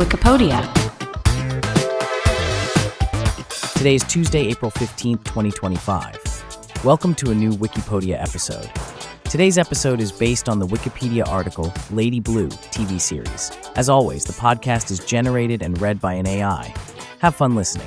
Wikipedia. Today is Tuesday, April 15th, 2025. Welcome to a new Wikipedia episode. Today's episode is based on the Wikipedia article Lady Blue TV series. As always, the podcast is generated and read by an AI. Have fun listening.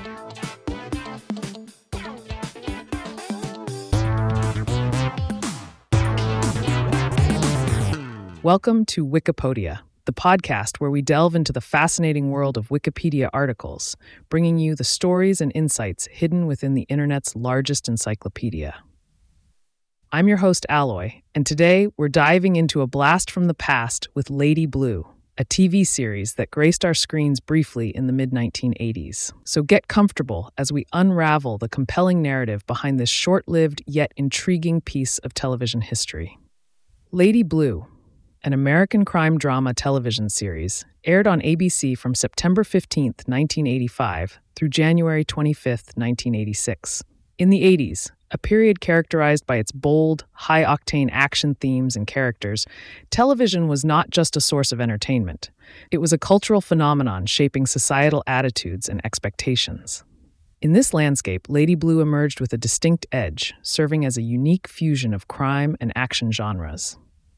Welcome to Wikipedia, the podcast where we delve into the fascinating world of Wikipedia articles, bringing you the stories and insights hidden within the internet's largest encyclopedia. I'm your host, Alloy, and today we're diving into a blast from the past with Lady Blue, a TV series that graced our screens briefly in the mid-1980s. So get comfortable as we unravel the compelling narrative behind this short-lived yet intriguing piece of television history. Lady Blue, an American crime drama television series, aired on ABC from September 15, 1985 through January 25, 1986. In the 80s, a period characterized by its bold, high-octane action themes and characters, television was not just a source of entertainment. It was a cultural phenomenon shaping societal attitudes and expectations. In this landscape, Lady Blue emerged with a distinct edge, serving as a unique fusion of crime and action genres.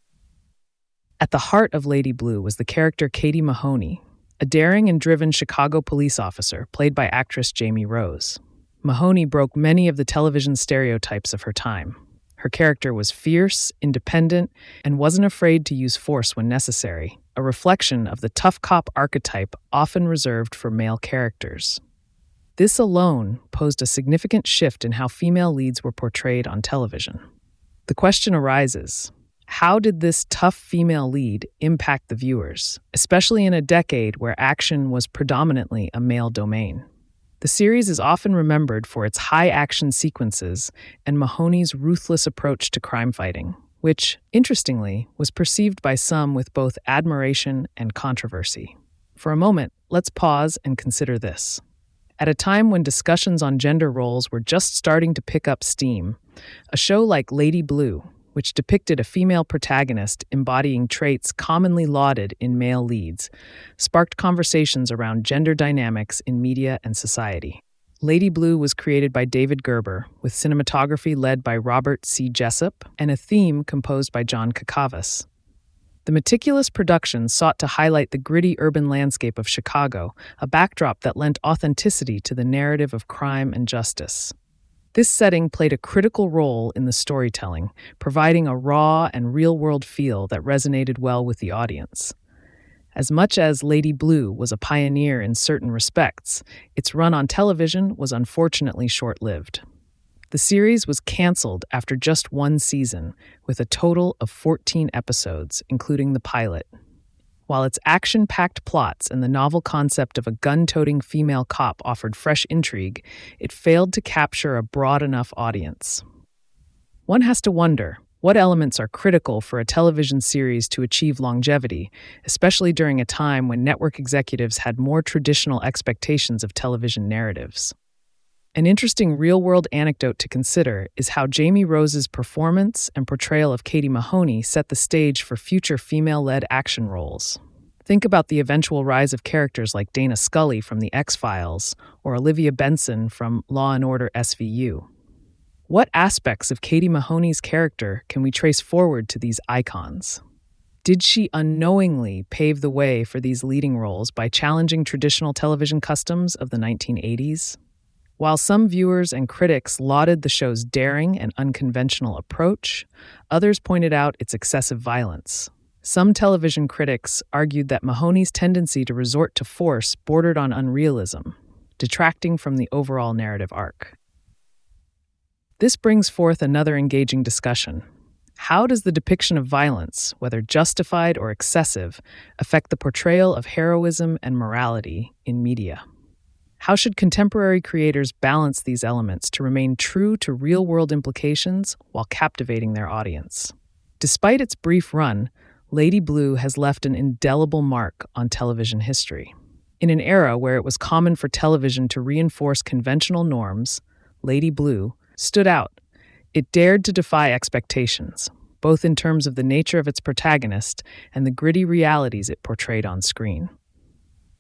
At the heart of Lady Blue was the character Katie Mahoney, a daring and driven Chicago police officer played by actress Jamie Rose. Mahoney broke many of the television stereotypes of her time. Her character was fierce, independent, and wasn't afraid to use force when necessary, a reflection of the tough cop archetype often reserved for male characters. This alone posed a significant shift in how female leads were portrayed on television. The question arises, how did this tough female lead impact the viewers, especially in a decade where action was predominantly a male domain? The series is often remembered for its high-action sequences and Mahoney's ruthless approach to crime fighting, which, interestingly, was perceived by some with both admiration and controversy. For a moment, let's pause and consider this. At a time when discussions on gender roles were just starting to pick up steam, a show like Lady Blue, which depicted a female protagonist embodying traits commonly lauded in male leads, sparked conversations around gender dynamics in media and society. Lady Blue was created by David Gerber, with cinematography led by Robert C. Jessup and a theme composed by John Kakavas. The meticulous production sought to highlight the gritty urban landscape of Chicago, a backdrop that lent authenticity to the narrative of crime and justice. This setting played a critical role in the storytelling, providing a raw and real-world feel that resonated well with the audience. As much as Lady Blue was a pioneer in certain respects, its run on television was unfortunately short-lived. The series was canceled after just one season, with a total of 14 episodes, including the pilot. While its action-packed plots and the novel concept of a gun-toting female cop offered fresh intrigue, it failed to capture a broad enough audience. One has to wonder, what elements are critical for a television series to achieve longevity, especially during a time when network executives had more traditional expectations of television narratives? An interesting real-world anecdote to consider is how Jamie Rose's performance and portrayal of Katie Mahoney set the stage for future female-led action roles. Think about the eventual rise of characters like Dana Scully from The X-Files or Olivia Benson from Law & Order SVU. What aspects of Katie Mahoney's character can we trace forward to these icons? Did she unknowingly pave the way for these leading roles by challenging traditional television customs of the 1980s? While some viewers and critics lauded the show's daring and unconventional approach, others pointed out its excessive violence. Some television critics argued that Mahoney's tendency to resort to force bordered on unrealism, detracting from the overall narrative arc. This brings forth another engaging discussion. How does the depiction of violence, whether justified or excessive, affect the portrayal of heroism and morality in media? How should contemporary creators balance these elements to remain true to real-world implications while captivating their audience? Despite its brief run, Lady Blue has left an indelible mark on television history. In an era where it was common for television to reinforce conventional norms, Lady Blue stood out. It dared to defy expectations, both in terms of the nature of its protagonist and the gritty realities it portrayed on screen.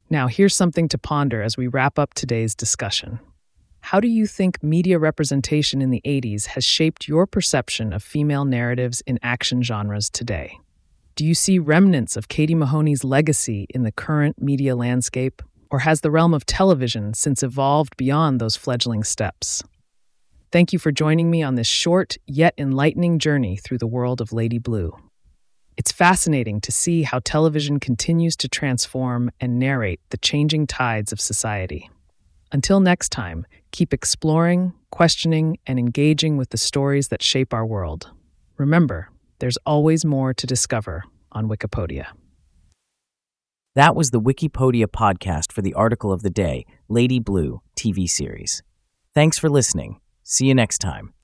Now, here's something to ponder as we wrap up today's discussion. How do you think media representation in the 80s has shaped your perception of female narratives in action genres today? Do you see remnants of Katie Mahoney's legacy in the current media landscape, or has the realm of television since evolved beyond those fledgling steps? Thank you for joining me on this short yet enlightening journey through the world of Lady Blue. It's fascinating to see how television continues to transform and narrate the changing tides of society. Until next time, keep exploring, questioning, and engaging with the stories that shape our world. Remember, there's always more to discover on Wikipedia. That was the Wikipedia podcast for the article of the day, Lady Blue TV series. Thanks for listening. See you next time.